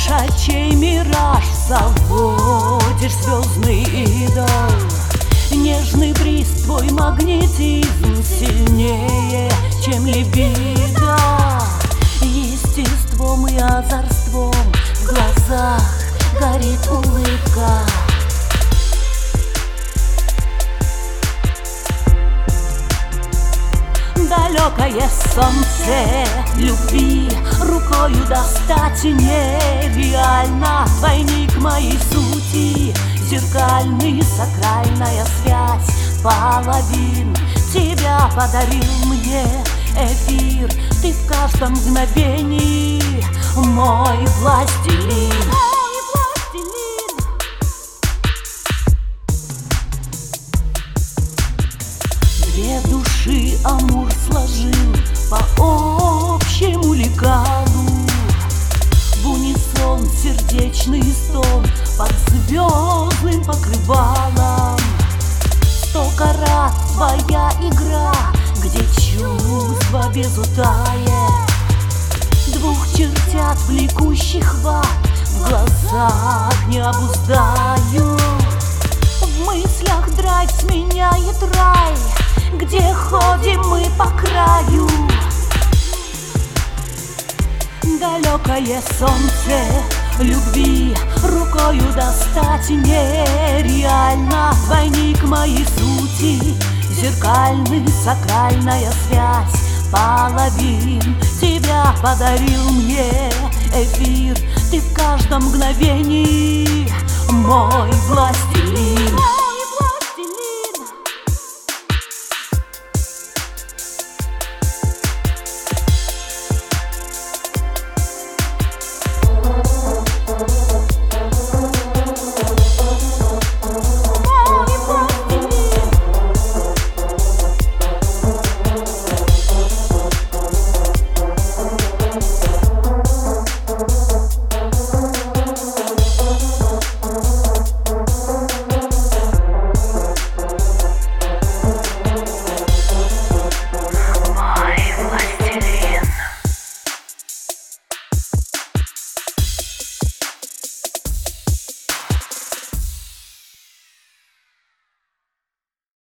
очей мираж, заводишь звездный идол. Нежный бриз, твой магнетизм сильнее, чем либидо. Естеством и озорством в глазах горит улыбка. Далекое солнце любви рукою достать нереально. Двойник моей сути, зеркальный, сакральная связь половин. Тебя подарил мне эфир, ты в каждом мгновении мой властелин. Две души Амур сложил по общему лекалу. В унисон сердечный стон под звездным покрывалом. 100 карат твоя игра, где чувства без утая. Двух чертят влекущих ват в глазах не обуздаю. В мыслях драйв сменяет рай, где ходим мы по краю. Далекое солнце любви рукою достать нереально. Двойник моей сути, зеркальный, сакральная связь половин. Тебя подарил мне эфир, ты в каждом мгновении мой властелин.